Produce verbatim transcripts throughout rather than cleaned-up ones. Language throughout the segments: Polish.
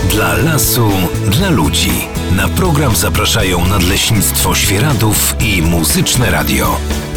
Dla lasu, dla ludzi. Na program zapraszają Nadleśnictwo Świeradów i Muzyczne Radio.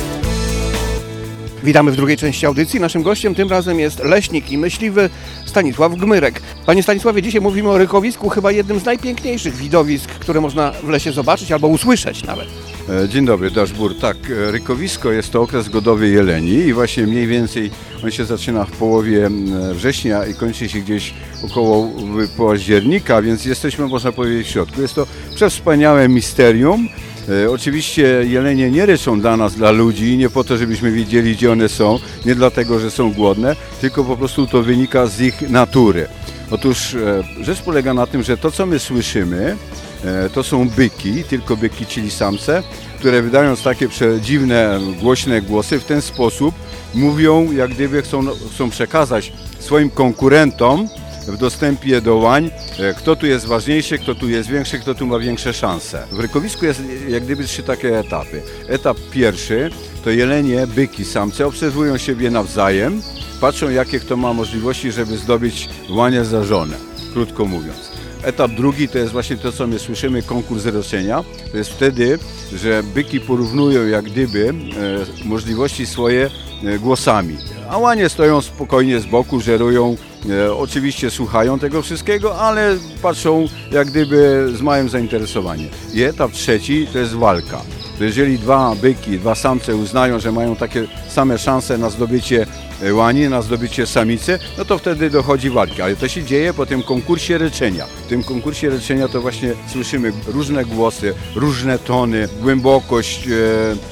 Witamy w drugiej części audycji. Naszym gościem tym razem jest leśnik i myśliwy Stanisław Gmyrek. Panie Stanisławie, dzisiaj mówimy o rykowisku, chyba jednym z najpiękniejszych widowisk, które można w lesie zobaczyć albo usłyszeć nawet. Dzień dobry, Daszbur. Tak, rykowisko jest to okres godowy jeleni i właśnie mniej więcej on się zaczyna w połowie września i kończy się gdzieś około października, więc jesteśmy, można powiedzieć, w środku. Jest to przewspaniałe misterium. E, oczywiście jelenie nie ryczą dla nas, dla ludzi, nie po to, żebyśmy wiedzieli, gdzie one są, nie dlatego, że są głodne, tylko po prostu to wynika z ich natury. Otóż e, rzecz polega na tym, że to, co my słyszymy, e, to są byki, tylko byki, czyli samce, które wydając takie przedziwne, głośne głosy, w ten sposób mówią, jak gdyby chcą, chcą przekazać swoim konkurentom w dostępie do łań, kto tu jest ważniejszy, kto tu jest większy, kto tu ma większe szanse. W rykowisku jest jak gdyby trzy takie etapy. Etap pierwszy to jelenie, byki, samce obserwują siebie nawzajem, patrzą, jakie kto ma możliwości, żeby zdobyć łanie za żonę, krótko mówiąc. Etap drugi to jest właśnie to, co my słyszymy, konkurs ryczenia. To jest wtedy, że byki porównują jak gdyby e, możliwości swoje e, głosami. A łanie stoją spokojnie z boku, żerują, e, oczywiście słuchają tego wszystkiego, ale patrzą jak gdyby z małym zainteresowaniem. I etap trzeci to jest walka. To jeżeli dwa byki, dwa samce uznają, że mają takie same szanse na zdobycie łani, na zdobycie samicy, no to wtedy dochodzi walka. Ale to się dzieje po tym konkursie ryczenia. W tym konkursie ryczenia to właśnie słyszymy różne głosy, różne tony, głębokość e,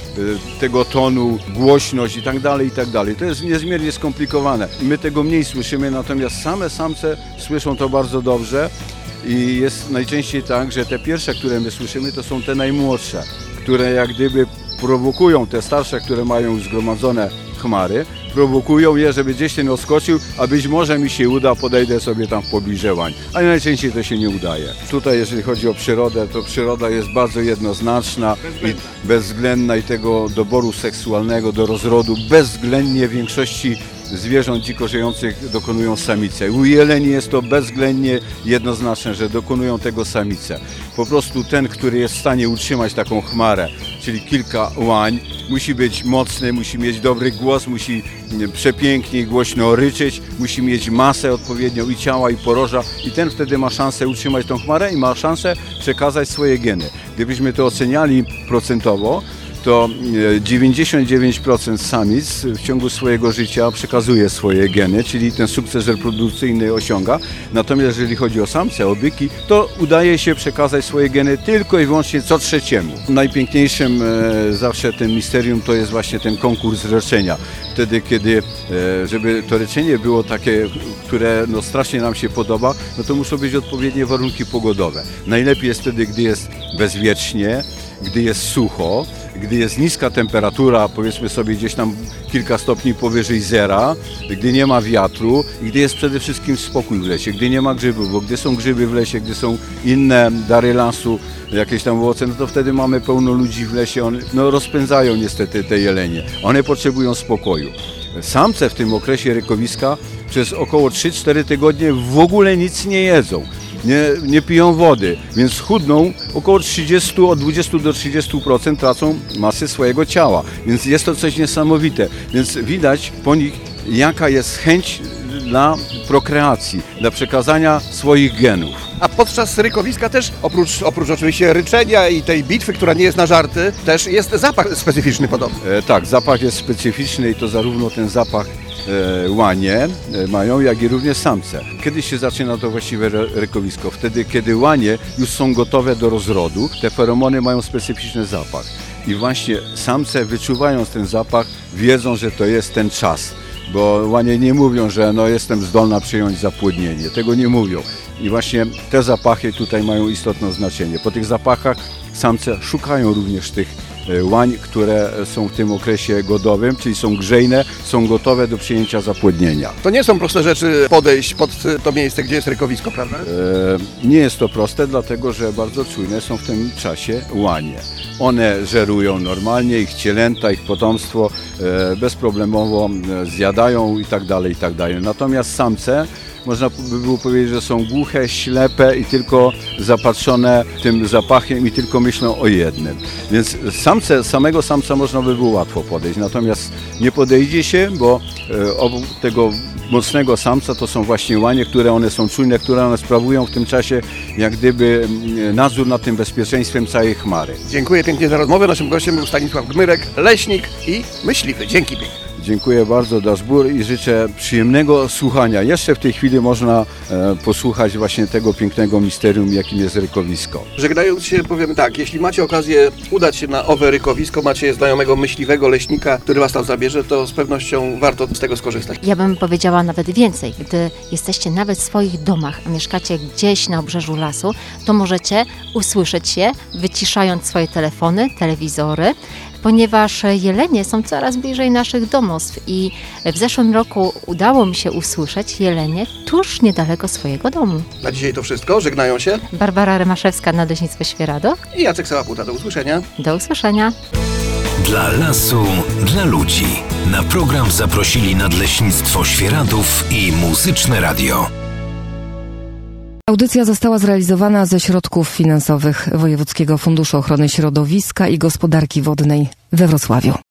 e, tego tonu, głośność i tak dalej, i tak dalej. To jest niezmiernie skomplikowane. My tego mniej słyszymy, natomiast same samce słyszą to bardzo dobrze i jest najczęściej tak, że te pierwsze, które my słyszymy, to są te najmłodsze, które jak gdyby prowokują te starsze, które mają zgromadzone chmary, prowokują je, żeby gdzieś ten odskoczył, a być może mi się uda, podejdę sobie tam w pobliżu łań. Ale najczęściej to się nie udaje. Tutaj jeżeli chodzi o przyrodę, to przyroda jest bardzo jednoznaczna i bezwzględna i tego doboru seksualnego do rozrodu bezwzględnie w większości zwierząt dziko żyjących dokonują samice. U jeleni jest to bezwzględnie jednoznaczne, że dokonują tego samice. Po prostu ten, który jest w stanie utrzymać taką chmarę, czyli kilka łań, musi być mocny, musi mieć dobry głos, musi przepięknie i głośno ryczeć, musi mieć masę odpowiednią i ciała, i poroża i ten wtedy ma szansę utrzymać tą chmarę i ma szansę przekazać swoje geny. Gdybyśmy to oceniali procentowo, to dziewięćdziesiąt dziewięć procent samic w ciągu swojego życia przekazuje swoje geny, czyli ten sukces reprodukcyjny osiąga. Natomiast jeżeli chodzi o samce, o byki, to udaje się przekazać swoje geny tylko i wyłącznie co trzeciemu. Najpiękniejszym e, zawsze tym misterium to jest właśnie ten konkurs ryczenia. Wtedy, kiedy, e, żeby to ryczenie było takie, które no, strasznie nam się podoba, no to muszą być odpowiednie warunki pogodowe. Najlepiej jest wtedy, gdy jest bezwiecznie, gdy jest sucho, gdy jest niska temperatura, powiedzmy sobie gdzieś tam kilka stopni powyżej zera, gdy nie ma wiatru i gdy jest przede wszystkim spokój w lesie, gdy nie ma grzybów, bo gdy są grzyby w lesie, gdy są inne dary lasu, jakieś tam owoce, no to wtedy mamy pełno ludzi w lesie, one no, rozpędzają niestety te jelenie. One potrzebują spokoju. Samce w tym okresie rykowiska przez około trzy cztery tygodnie w ogóle nic nie jedzą. Nie, nie piją wody, więc chudną około trzydzieści, od dwudziestu do trzydziestu procent tracą masy swojego ciała, więc jest to coś niesamowite, więc widać po nich, jaka jest chęć dla prokreacji, dla przekazania swoich genów. A podczas rykowiska też, oprócz, oprócz oczywiście ryczenia i tej bitwy, która nie jest na żarty, też jest zapach specyficzny podobny. E, tak, zapach jest specyficzny i to zarówno ten zapach e, łanie e, mają, jak i również samce. Kiedy się zaczyna to właściwe rykowisko? Wtedy, kiedy łanie już są gotowe do rozrodu, te feromony mają specyficzny zapach. I właśnie samce, wyczuwając ten zapach, wiedzą, że to jest ten czas. Bo łanie nie mówią, że no jestem zdolna przyjąć zapłodnienie. Tego nie mówią. I właśnie te zapachy tutaj mają istotne znaczenie. Po tych zapachach samce szukają również tych łań, które są w tym okresie godowym, czyli są grzejne, są gotowe do przyjęcia zapłodnienia. To nie są proste rzeczy podejść pod to miejsce, gdzie jest rykowisko, prawda? E, nie jest to proste, dlatego że bardzo czujne są w tym czasie łanie. One żerują normalnie, ich cielęta, ich potomstwo e, bezproblemowo zjadają i tak dalej, i tak dalej. Natomiast samce można by było powiedzieć, że są głuche, ślepe i tylko zapatrzone tym zapachem i tylko myślą o jednym. Więc samce, samego samca można by było łatwo podejść, natomiast nie podejdzie się, bo e, obok tego mocnego samca to są właśnie łanie, które one są czujne, które one sprawują w tym czasie jak gdyby nadzór nad tym bezpieczeństwem całej chmary. Dziękuję pięknie za rozmowę. Naszym gościem był Stanisław Gmyrek, leśnik i myśliwy. Dzięki pięknie. Dziękuję bardzo, Daszbur, i życzę przyjemnego słuchania. Jeszcze w tej chwili można e, posłuchać właśnie tego pięknego misterium, jakim jest rykowisko. Żegnając się, powiem tak, jeśli macie okazję udać się na owe rykowisko, macie znajomego myśliwego leśnika, który was tam zabierze, to z pewnością warto z tego skorzystać. Ja bym powiedziała nawet więcej. Gdy jesteście nawet w swoich domach, a mieszkacie gdzieś na obrzeżu lasu, to możecie usłyszeć je, wyciszając swoje telefony, telewizory, ponieważ jelenie są coraz bliżej naszych domostw i w zeszłym roku udało mi się usłyszeć jelenie tuż niedaleko swojego domu. Na dzisiaj to wszystko. Żegnają się Barbara Remaszewska, Nadleśnictwo Świeradów. i Jacek Sałaputa. Do usłyszenia. Do usłyszenia. Dla lasu, dla ludzi. Na program zaprosili Nadleśnictwo Świeradów i Muzyczne Radio. Audycja została zrealizowana ze środków finansowych Wojewódzkiego Funduszu Ochrony Środowiska i Gospodarki Wodnej we Wrocławiu.